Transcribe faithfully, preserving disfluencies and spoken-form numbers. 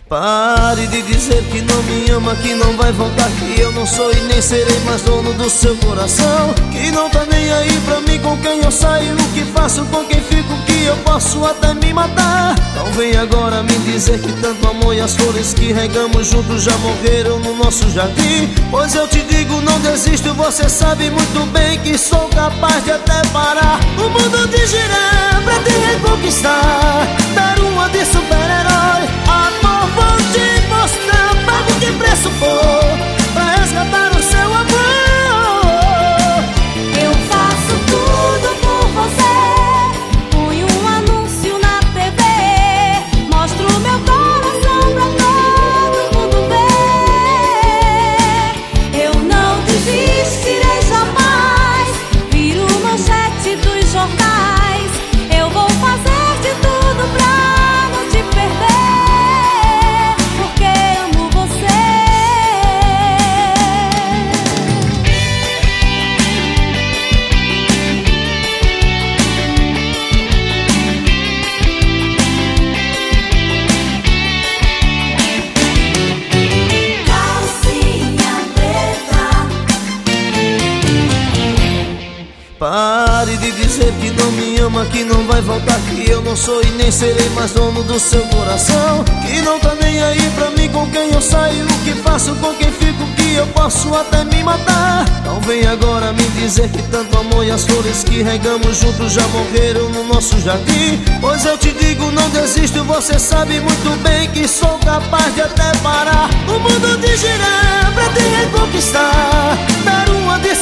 Pare de dizer que não me ama, que não vai voltar, que eu não sou e nem serei mais dono do seu coração, que não tá nem aí pra mim com quem eu saio, o que faço, com quem fico, que eu posso até me matar. Não vem agora me dizer que tanto amor e as flores que regamos juntos já morreram no nosso jardim. Pois eu te digo, não desisto, você sabe muito bem que sou capaz de até parar o mundo de girar pra te reconquistar, dar uma de super-herói. Amor, vou te mostrar, pago que preço for pra resgatar o seu amor. Eu faço tudo por você, ponho um anúncio na T V, mostro meu coração pra todo mundo ver. Eu não desistirei jamais, viro manchete dos jornais. Eu vou fazer de tudo pra não te perder, porque amo você. Calcinha preta. Pare de dizer que não me ama, que não vai voltar, que eu não sou e nem serei mais dono do seu coração, que não tá nem aí pra mim com quem eu saio, o que faço, com quem fico, que eu posso até me matar. Não vem agora me dizer que tanto amor e as flores que regamos juntos já morreram no nosso jardim. Pois eu te digo, não desisto, você sabe muito bem que sou capaz de até parar o mundo de girar pra te reconquistar, dar uma de